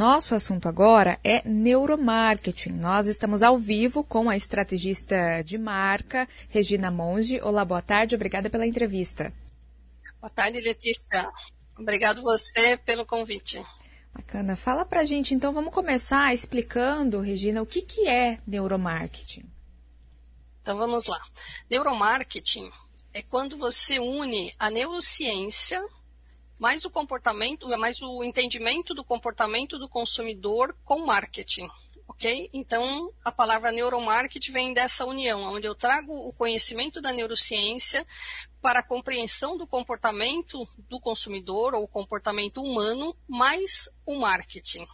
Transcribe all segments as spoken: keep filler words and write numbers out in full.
Nosso assunto agora é neuromarketing. Nós estamos ao vivo com a estrategista de marca, Regina Monge. Olá, boa tarde, obrigada pela entrevista. Boa tarde, Letícia. Obrigado você pelo convite. Bacana. Fala pra gente, então, vamos começar explicando, Regina, o que, que é neuromarketing? Então, vamos lá. Neuromarketing é quando você une a neurociência mais o comportamento, mais o entendimento do comportamento do consumidor com marketing, ok? Então, a palavra neuromarketing vem dessa união, onde eu trago o conhecimento da neurociência para a compreensão do comportamento do consumidor ou comportamento humano, mais o marketing.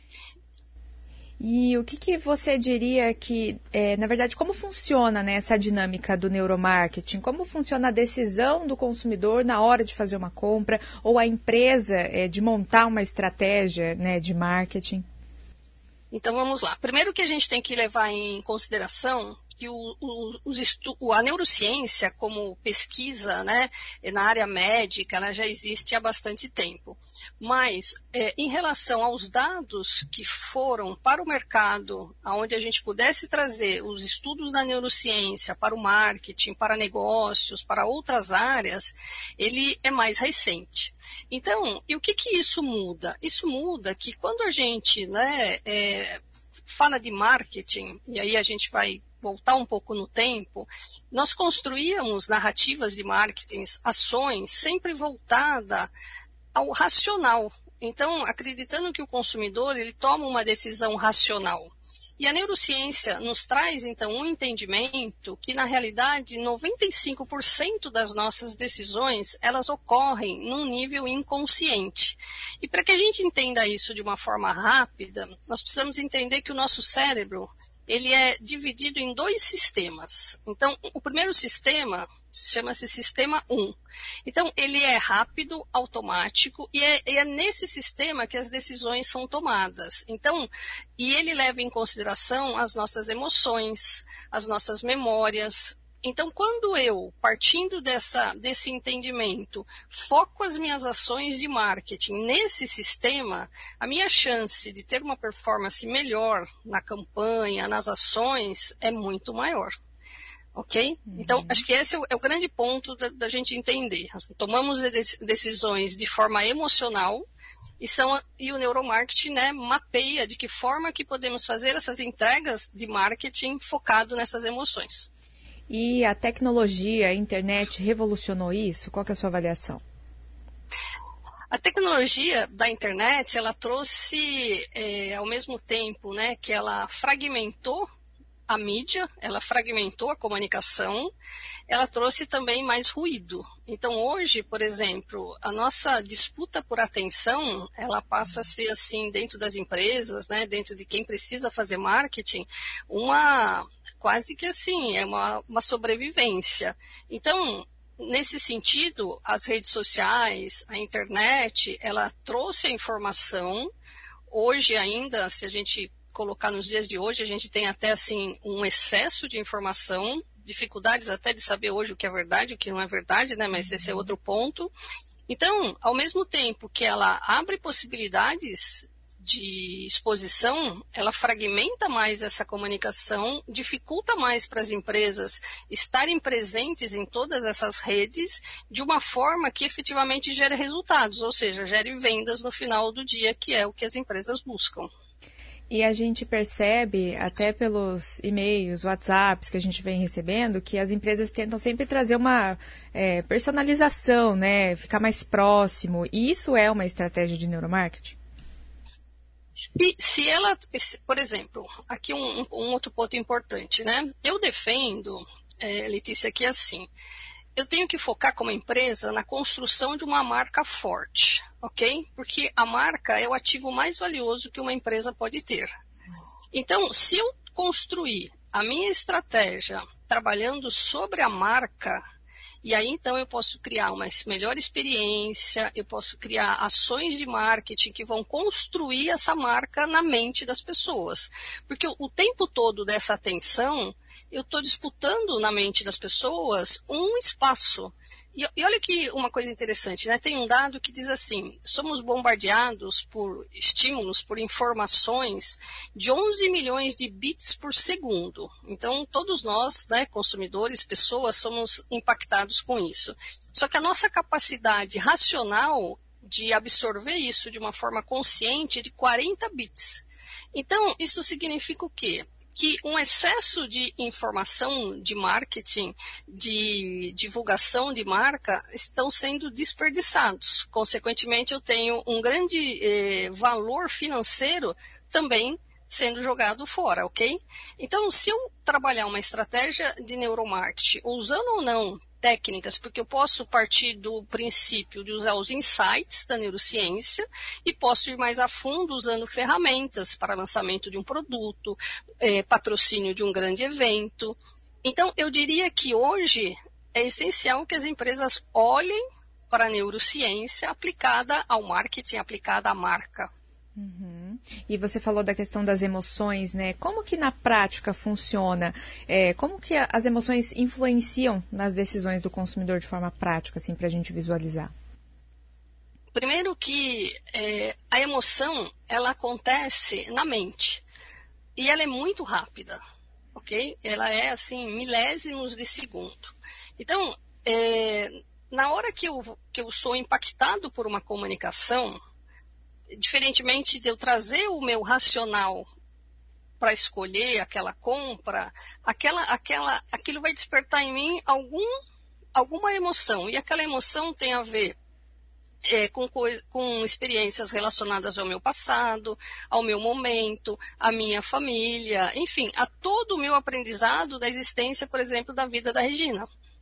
E o que, que você diria que, é, na verdade, como funciona, né, essa dinâmica do neuromarketing? Como funciona a decisão do consumidor na hora de fazer uma compra ou a empresa é, de montar uma estratégia, né, de marketing? Então, vamos lá. Primeiro que a gente tem que levar em consideração que o, o, os estu- a neurociência como pesquisa, né, na área médica, ela já existe há bastante tempo. Mas, é, em relação aos dados que foram para o mercado, onde a gente pudesse trazer os estudos da neurociência para o marketing, para negócios, para outras áreas, ele é mais recente. Então, e o que que isso muda? Isso muda que quando a gente, né, é, fala de marketing, e aí a gente vai voltar um pouco no tempo, nós construíamos narrativas de marketing, ações sempre voltada ao racional. Então, acreditando que o consumidor ele toma uma decisão racional. E a neurociência nos traz, então, um entendimento que, na realidade, noventa e cinco por cento das nossas decisões, elas ocorrem num nível inconsciente. E para que a gente entenda isso de uma forma rápida, nós precisamos entender que o nosso cérebro, ele é dividido em dois sistemas. Então, o primeiro sistema chama-se sistema um. Então, ele é rápido, automático, e é, e é nesse sistema que as decisões são tomadas. Então, e ele leva em consideração as nossas emoções, as nossas memórias. Então, quando eu, partindo dessa, desse entendimento, foco as minhas ações de marketing nesse sistema, a minha chance de ter uma performance melhor na campanha, nas ações, é muito maior. Ok? Uhum. Então, acho que esse é o, é o grande ponto da, da gente entender. Assim, tomamos decisões de forma emocional e, são, e o neuromarketing, né, mapeia de que forma que podemos fazer essas entregas de marketing focado nessas emoções. E a tecnologia, a internet revolucionou isso? Qual que é a sua avaliação? A tecnologia da internet, ela trouxe, é, ao mesmo tempo, né, que ela fragmentou a mídia, ela fragmentou a comunicação, ela trouxe também mais ruído. Então, hoje, por exemplo, a nossa disputa por atenção, ela passa a ser, assim, dentro das empresas, né, dentro de quem precisa fazer marketing, uma, quase que assim, é uma, uma sobrevivência. Então, nesse sentido, as redes sociais, a internet, ela trouxe a informação. Hoje ainda, se a gente colocar nos dias de hoje, a gente tem até assim um excesso de informação, dificuldades até de saber hoje o que é verdade, o que não é verdade, né? Mas esse é outro ponto. Então, ao mesmo tempo que ela abre possibilidades de exposição, ela fragmenta mais essa comunicação, dificulta mais para as empresas estarem presentes em todas essas redes de uma forma que efetivamente gere resultados, ou seja, gere vendas no final do dia, que é o que as empresas buscam. E a gente percebe, até pelos e-mails, WhatsApps que a gente vem recebendo, que as empresas tentam sempre trazer uma é, personalização, né? Ficar mais próximo. E isso é uma estratégia de neuromarketing? E se ela, por exemplo, aqui um, um outro ponto importante, né? Eu defendo, é, Letícia, que é assim, eu tenho que focar como empresa na construção de uma marca forte, ok? Porque a marca é o ativo mais valioso que uma empresa pode ter. Então, se eu construir a minha estratégia trabalhando sobre a marca, e aí então eu posso criar uma melhor experiência, eu posso criar ações de marketing que vão construir essa marca na mente das pessoas. Porque o tempo todo dessa atenção, eu estou disputando na mente das pessoas um espaço. E, e olha que uma coisa interessante, né? Tem um dado que diz assim, somos bombardeados por estímulos, por informações de onze milhões de bits por segundo. Então, todos nós, né, consumidores, pessoas, somos impactados com isso. Só que a nossa capacidade racional de absorver isso de uma forma consciente é de quarenta bits. Então, isso significa o quê? Que um excesso de informação de marketing, de divulgação de marca, estão sendo desperdiçados. Consequentemente, eu tenho um grande eh, valor financeiro também sendo jogado fora, ok? Então, se eu trabalhar uma estratégia de neuromarketing, usando ou não técnicas, porque eu posso partir do princípio de usar os insights da neurociência e posso ir mais a fundo usando ferramentas para lançamento de um produto, é, patrocínio de um grande evento. Então, eu diria que hoje é essencial que as empresas olhem para a neurociência aplicada ao marketing, aplicada à marca. Uhum. E você falou da questão das emoções, né? Como que na prática funciona? É, como que as emoções influenciam nas decisões do consumidor de forma prática, assim, para a gente visualizar? Primeiro que é, a emoção, ela acontece na mente. E ela é muito rápida, ok? Ela é, assim, milésimos de segundo. Então, é, na hora que eu, que eu sou impactado por uma comunicação, diferentemente de eu trazer o meu racional para escolher aquela compra, aquela, aquela, aquilo vai despertar em mim algum, alguma emoção. E aquela emoção tem a ver é, com, com experiências relacionadas ao meu passado, ao meu momento, à minha família, enfim, a todo o meu aprendizado da existência, por exemplo, da vida da Regina.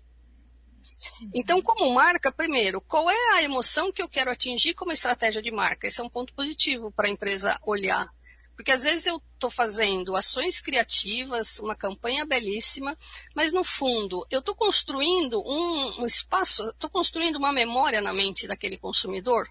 Então, como marca, primeiro, qual é a emoção que eu quero atingir como estratégia de marca? Esse é um ponto positivo para a empresa olhar. Porque às vezes eu estou fazendo ações criativas, uma campanha belíssima, mas no fundo eu estou construindo um, um espaço, estou construindo uma memória na mente daquele consumidor.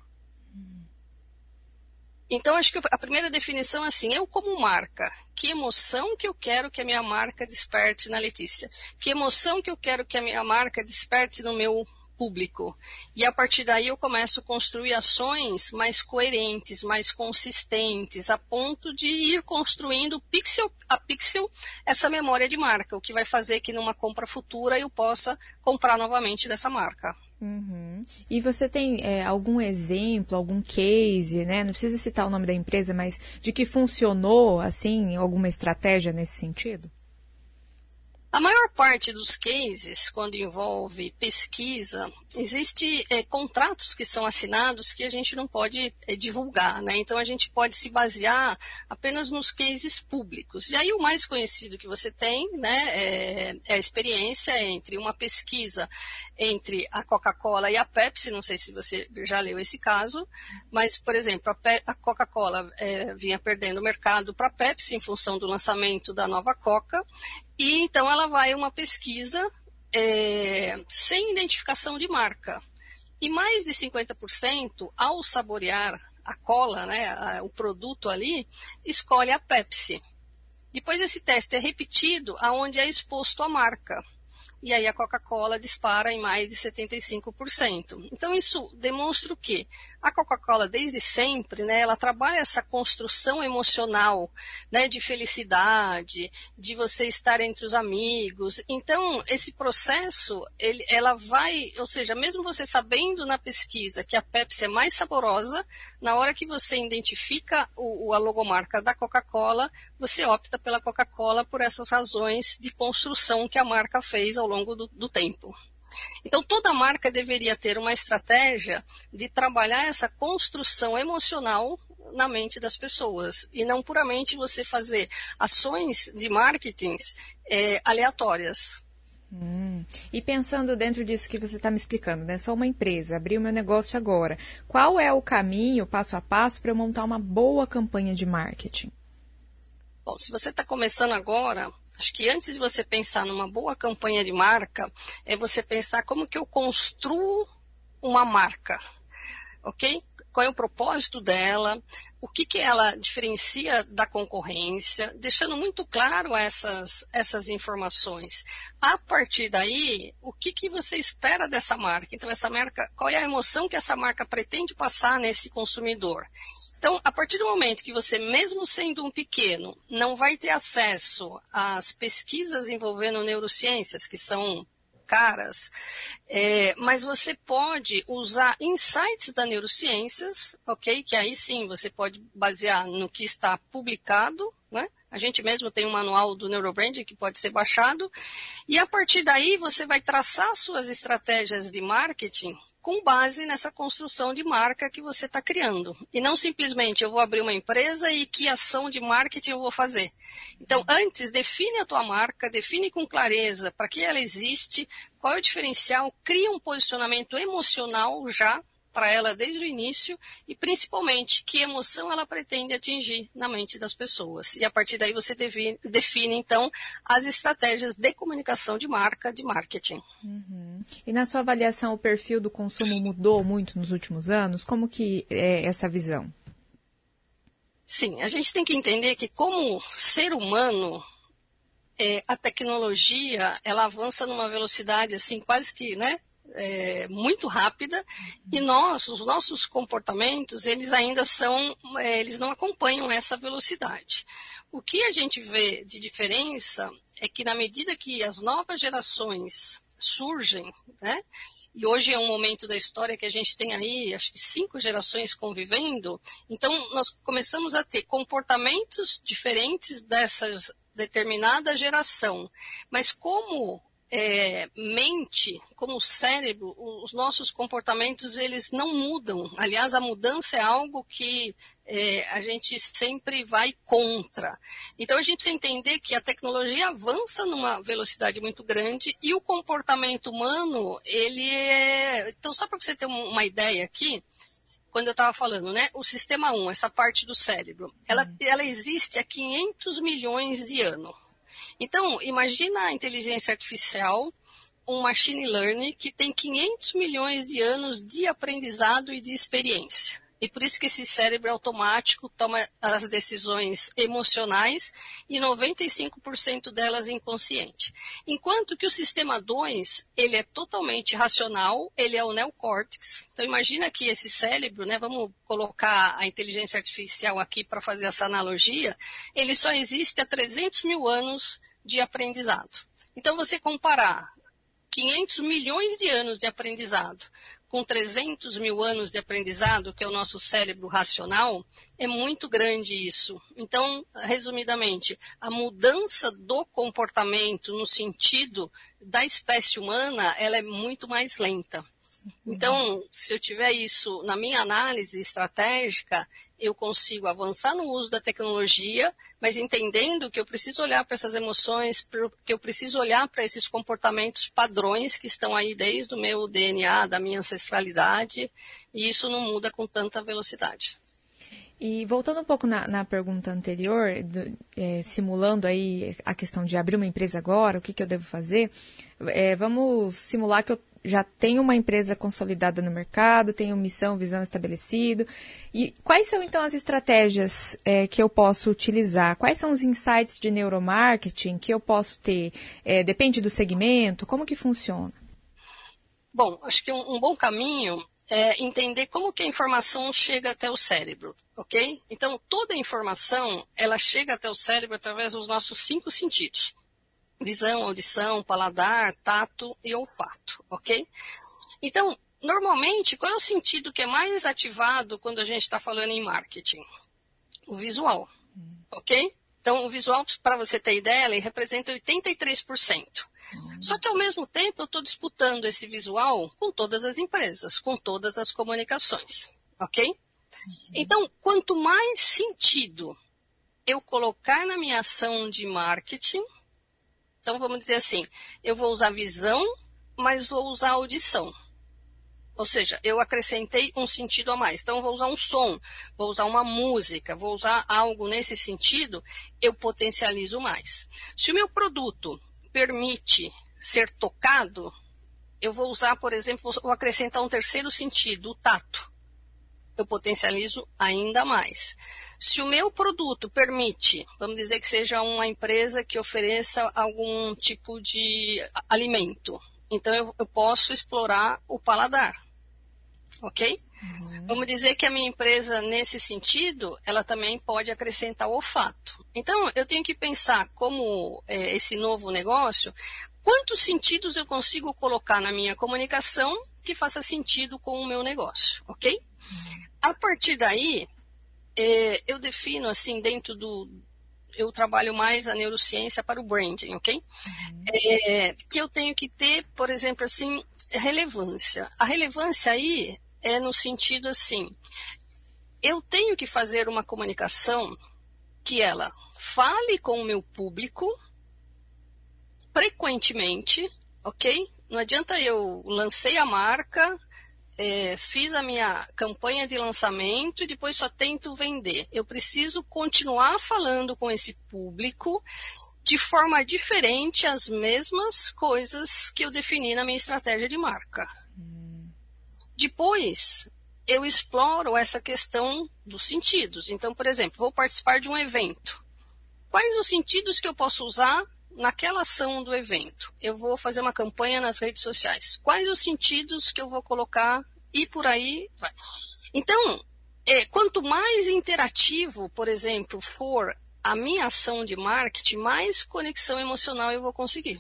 Então, acho que a primeira definição é assim, eu como marca, que emoção que eu quero que a minha marca desperte na Letícia? Que emoção que eu quero que a minha marca desperte no meu público? E a partir daí eu começo a construir ações mais coerentes, mais consistentes, a ponto de ir construindo pixel a pixel essa memória de marca, o que vai fazer que numa compra futura eu possa comprar novamente dessa marca. Uhum. E você tem é, algum exemplo, algum case, né? Não precisa citar o nome da empresa, mas de que funcionou, assim, alguma estratégia nesse sentido? A maior parte dos cases, quando envolve pesquisa, existe é, contratos que são assinados que a gente não pode é, divulgar, né? Então, a gente pode se basear apenas nos cases públicos. E aí, o mais conhecido que você tem, né, é, é a experiência entre uma pesquisa entre a Coca-Cola e a Pepsi, não sei se você já leu esse caso, mas, por exemplo, a, Pe- a Coca-Cola é, vinha perdendo o mercado para a Pepsi em função do lançamento da nova Coca, e então ela vai a uma pesquisa é, sem identificação de marca. E mais de cinquenta por cento, ao saborear a cola, né, a, o produto ali, escolhe a Pepsi. Depois esse teste é repetido aonde é exposto a marca. E aí a Coca-Cola dispara em mais de setenta e cinco por cento. Então isso demonstra o quê? A Coca-Cola, desde sempre, né, ela trabalha essa construção emocional, né, de felicidade, de você estar entre os amigos. Então, esse processo, ele, ela vai, ou seja, mesmo você sabendo na pesquisa que a Pepsi é mais saborosa, na hora que você identifica o, a logomarca da Coca-Cola, você opta pela Coca-Cola por essas razões de construção que a marca fez ao longo do, do tempo. Então, toda marca deveria ter uma estratégia de trabalhar essa construção emocional na mente das pessoas e não puramente você fazer ações de marketing é, aleatórias. Hum. E pensando dentro disso que você está me explicando, né? Sou uma empresa, abri o meu negócio agora. Qual é o caminho, passo a passo, para eu montar uma boa campanha de marketing? Bom, se você está começando agora, acho que antes de você pensar numa boa campanha de marca, é você pensar como que eu construo uma marca, ok? Qual é o propósito dela, o que, que ela diferencia da concorrência, deixando muito claro essas, essas informações. A partir daí, o que, que você espera dessa marca? Então, essa marca, qual é a emoção que essa marca pretende passar nesse consumidor? Então, a partir do momento que você, mesmo sendo um pequeno, não vai ter acesso às pesquisas envolvendo neurociências, que são caras, é, mas você pode usar insights da neurociências, ok? Que aí sim você pode basear no que está publicado, né? A gente mesmo tem um manual do Neurobranding que pode ser baixado, e a partir daí você vai traçar suas estratégias de marketing com base nessa construção de marca que você está criando. E não simplesmente eu vou abrir uma empresa e que ação de marketing eu vou fazer. Então, antes, define a tua marca, define com clareza para que ela existe, qual é o diferencial, cria um posicionamento emocional já para ela desde o início e, principalmente, que emoção ela pretende atingir na mente das pessoas. E, a partir daí, você define, define então, as estratégias de comunicação de marca, de marketing. Uhum. E, na sua avaliação, o perfil do consumo mudou muito nos últimos anos? Como que é essa visão? Sim, a gente tem que entender que, como ser humano, é, a tecnologia, ela avança numa velocidade, assim, quase que, né? É, muito rápida, e nós, os nossos comportamentos, eles ainda são, é, eles não acompanham essa velocidade. O que a gente vê de diferença é que na medida que as novas gerações surgem, né, e hoje é um momento da história que a gente tem aí, acho que cinco gerações convivendo, então nós começamos a ter comportamentos diferentes dessa determinada geração, mas como É, mente, como cérebro, os nossos comportamentos, eles não mudam. Aliás, a mudança é algo que é, a gente sempre vai contra. Então, a gente precisa entender que a tecnologia avança numa velocidade muito grande e o comportamento humano, ele é... Então, só para você ter uma ideia aqui, quando eu estava falando, né, o sistema um, essa parte do cérebro, ela, ela existe há quinhentos milhões de anos. Então, imagina a inteligência artificial, um machine learning que tem quinhentos milhões de anos de aprendizado e de experiência. E por isso que esse cérebro automático toma as decisões emocionais e noventa e cinco por cento delas inconsciente. Enquanto que o sistema dois, ele é totalmente racional, ele é o neocórtex. Então imagina que esse cérebro, né, vamos colocar a inteligência artificial aqui para fazer essa analogia, ele só existe há trezentos mil anos de aprendizado. Então você comparar quinhentos milhões de anos de aprendizado com trezentos mil anos de aprendizado, que é o nosso cérebro racional, é muito grande isso. Então, resumidamente, a mudança do comportamento no sentido da espécie humana, ela é muito mais lenta. Então, se eu tiver isso na minha análise estratégica, eu consigo avançar no uso da tecnologia, mas entendendo que eu preciso olhar para essas emoções, que eu preciso olhar para esses comportamentos padrões que estão aí desde o meu D N A, da minha ancestralidade, e isso não muda com tanta velocidade. E voltando um pouco na, na pergunta anterior, do, é, simulando aí a questão de abrir uma empresa agora, o que, que eu devo fazer, é, vamos simular que eu já tenho uma empresa consolidada no mercado, tenho missão, visão estabelecida. E quais são, então, as estratégias é, que eu posso utilizar? Quais são os insights de neuromarketing que eu posso ter? É, depende do segmento? Como que funciona? Bom, acho que um, um bom caminho é entender como que a informação chega até o cérebro, ok? Então, toda a informação, ela chega até o cérebro através dos nossos cinco sentidos. Visão, audição, paladar, tato e olfato, ok? Então, normalmente, qual é o sentido que é mais ativado quando a gente está falando em marketing? O visual, ok? Então, o visual, para você ter ideia, ele representa oitenta e três por cento. Só que, ao mesmo tempo, eu estou disputando esse visual com todas as empresas, com todas as comunicações, ok? Então, quanto mais sentido eu colocar na minha ação de marketing, então, vamos dizer assim, eu vou usar visão, mas vou usar audição. Ou seja, eu acrescentei um sentido a mais. Então, eu vou usar um som, vou usar uma música, vou usar algo nesse sentido, eu potencializo mais. Se o meu produto permite ser tocado, eu vou usar, por exemplo, vou acrescentar um terceiro sentido, o tato. eu potencializo ainda mais. Se o meu produto permite, vamos dizer que seja uma empresa que ofereça algum tipo de alimento, então eu, eu posso explorar o paladar, ok? Uhum. Vamos dizer que a minha empresa, nesse sentido, ela também pode acrescentar o olfato. Então, eu tenho que pensar como é, esse novo negócio, quantos sentidos eu consigo colocar na minha comunicação que faça sentido com o meu negócio, ok? Uhum. A partir daí, é, eu defino, assim, dentro do... Eu trabalho mais a neurociência para o branding, ok? Uhum. É, que eu tenho que ter, por exemplo, assim, relevância. A relevância aí é no sentido, assim, eu tenho que fazer uma comunicação que ela fale com o meu público frequentemente, ok? Não adianta eu lancei a marca... É, fiz a minha campanha de lançamento e depois só tento vender. Eu preciso continuar falando com esse público de forma diferente as mesmas coisas que eu defini na minha estratégia de marca. Hum. Depois, eu exploro essa questão dos sentidos. Então, por exemplo, vou participar de um evento. Quais os sentidos que eu posso usar naquela ação do evento? Eu vou fazer uma campanha nas redes sociais. Quais os sentidos que eu vou colocar e por aí vai. Então, é, quanto mais interativo, por exemplo, for a minha ação de marketing, mais conexão emocional eu vou conseguir.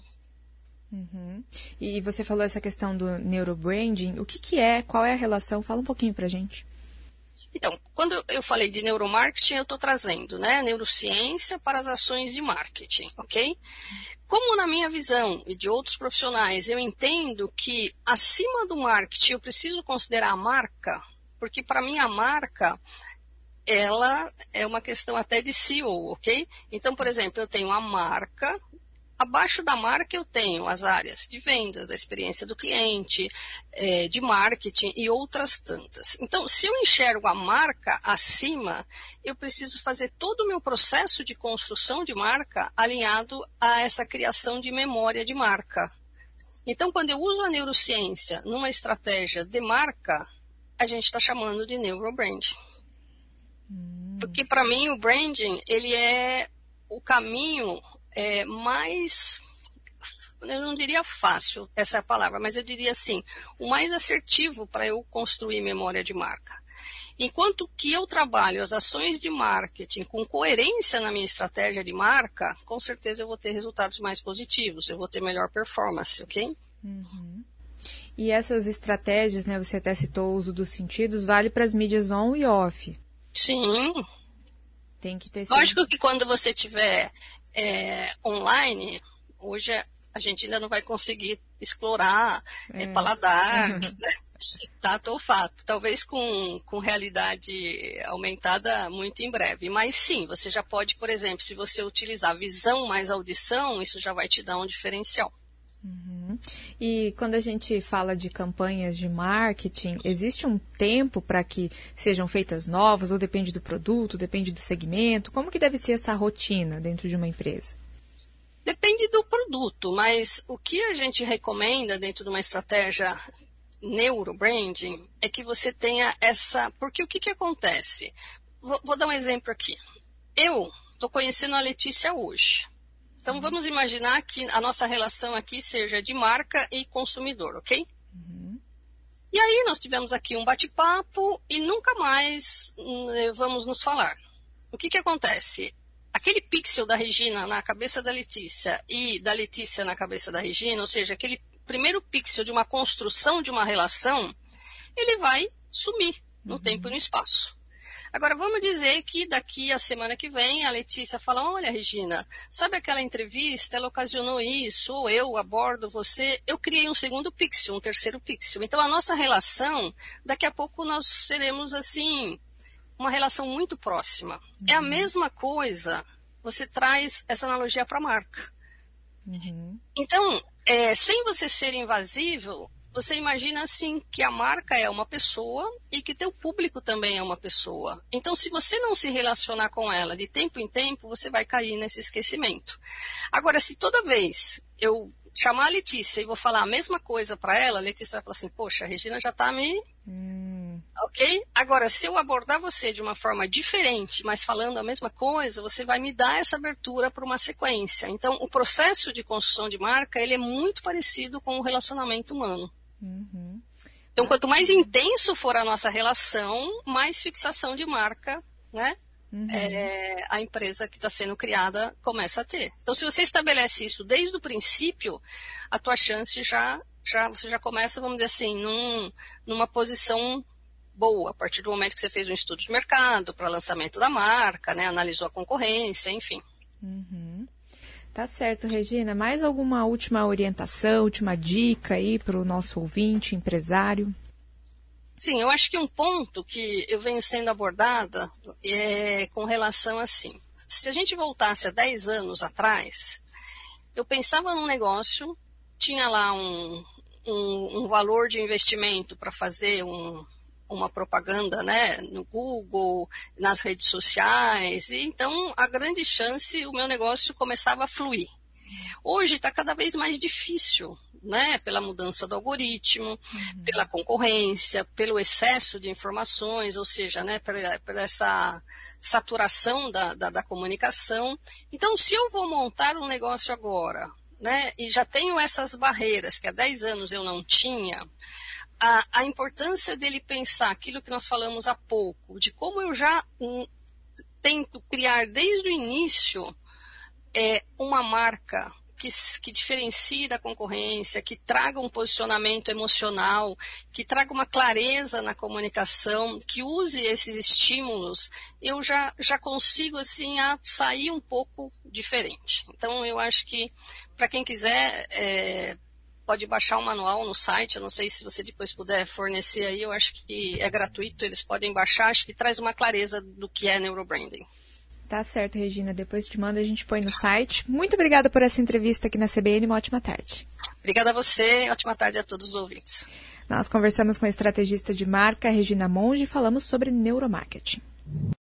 Uhum. E você falou essa questão do neurobranding. O que, que é? Qual é a relação? Fala um pouquinho pra gente. Então, quando eu falei de neuromarketing, eu estou trazendo, né, neurociência para as ações de marketing, ok? Como na minha visão e de outros profissionais, eu entendo que acima do marketing eu preciso considerar a marca, porque para mim a marca, ela é uma questão até de C E O, ok? Então, por exemplo, eu tenho a marca. Abaixo da marca eu tenho as áreas de vendas, da experiência do cliente, é, de marketing e outras tantas. Então, se eu enxergo a marca acima, eu preciso fazer todo o meu processo de construção de marca alinhado a essa criação de memória de marca. Então, quando eu uso a neurociência numa estratégia de marca, a gente está chamando de neurobranding. Hum. Porque, para mim, o branding, ele é o caminho... É mais, eu não diria fácil essa palavra, mas eu diria assim, o mais assertivo para eu construir memória de marca. Enquanto que eu trabalho as ações de marketing com coerência na minha estratégia de marca, com certeza eu vou ter resultados mais positivos, eu vou ter melhor performance, ok? Uhum. E essas estratégias, né, você até citou o uso dos sentidos, vale para as mídias on e off? Sim. Tem que ter... Lógico que quando você tiver... É, online, hoje a gente ainda não vai conseguir explorar é. É, paladar, uhum. Tato ou olfato. Talvez com, com realidade aumentada muito em breve. Mas sim, você já pode, por exemplo, se você utilizar visão mais audição, isso já vai te dar um diferencial. Uhum. E quando a gente fala de campanhas de marketing, existe um tempo para que sejam feitas novas, ou depende do produto, depende do segmento? Como que deve ser essa rotina dentro de uma empresa? Depende do produto, mas o que a gente recomenda dentro de uma estratégia neurobranding é que você tenha essa... Porque o que, que acontece? Vou, vou dar um exemplo aqui. Eu estou conhecendo a Letícia hoje. Então, vamos imaginar que a nossa relação aqui seja de marca e consumidor, ok? Uhum. E aí, nós tivemos aqui um bate-papo e nunca mais vamos nos falar. O que que acontece? Aquele pixel da Regina na cabeça da Letícia e da Letícia na cabeça da Regina, ou seja, aquele primeiro pixel de uma construção de uma relação, ele vai sumir no uhum. tempo e no espaço. Agora, vamos dizer que daqui a semana que vem a Letícia fala, olha, Regina, sabe aquela entrevista, ela ocasionou isso, ou eu abordo você, eu criei um segundo pixel, um terceiro pixel. Então, a nossa relação, daqui a pouco nós seremos, assim, uma relação muito próxima. Uhum. É a mesma coisa, você traz essa analogia para a marca. Uhum. Então, é, sem você ser invasivo, você imagina assim que a marca é uma pessoa e que teu público também é uma pessoa. Então, se você não se relacionar com ela de tempo em tempo, você vai cair nesse esquecimento. Agora, se toda vez eu chamar a Letícia e vou falar a mesma coisa para ela, a Letícia vai falar assim, poxa, a Regina já está me... Hum. Ok? Agora, se eu abordar você de uma forma diferente, mas falando a mesma coisa, você vai me dar essa abertura para uma sequência. Então, o processo de construção de marca, ele é muito parecido com o relacionamento humano. Uhum. Então, quanto mais intenso for a nossa relação, mais fixação de marca, né? Uhum. É, a empresa que está sendo criada começa a ter. Então, se você estabelece isso desde o princípio, a tua chance já, já você já começa, vamos dizer assim, num, numa posição boa, a partir do momento que você fez um estudo de mercado para lançamento da marca, né, analisou a concorrência, enfim. Uhum. Tá certo, Regina. Mais alguma última orientação, última dica aí para o nosso ouvinte, empresário? Sim, eu acho que um ponto que eu venho sendo abordada é com relação assim, se a gente voltasse a dez anos atrás, eu pensava num negócio, tinha lá um, um, um valor de investimento para fazer um uma propaganda, né, no Google, nas redes sociais, e então a grande chance o meu negócio começava a fluir. Hoje está cada vez mais difícil, né, pela mudança do algoritmo, uhum. pela concorrência, pelo excesso de informações, ou seja, né, pela, pela essa saturação da, da, da comunicação. Então, se eu vou montar um negócio agora, né, e já tenho essas barreiras que há dez anos eu não tinha, A, a importância dele pensar aquilo que nós falamos há pouco, de como eu já um, tento criar desde o início é, uma marca que, que diferencie da concorrência, que traga um posicionamento emocional, que traga uma clareza na comunicação, que use esses estímulos, eu já, já consigo assim, a sair um pouco diferente. Então, eu acho que, para quem quiser... É, pode baixar o manual no site, eu não sei se você depois puder fornecer aí, eu acho que é gratuito, eles podem baixar, acho que traz uma clareza do que é neurobranding. Tá certo, Regina, depois te manda, a gente põe no site. Muito obrigada por essa entrevista aqui na C B N, uma ótima tarde. Obrigada a você, ótima tarde a todos os ouvintes. Nós conversamos com a estrategista de marca, Regina Monge, e falamos sobre neuromarketing.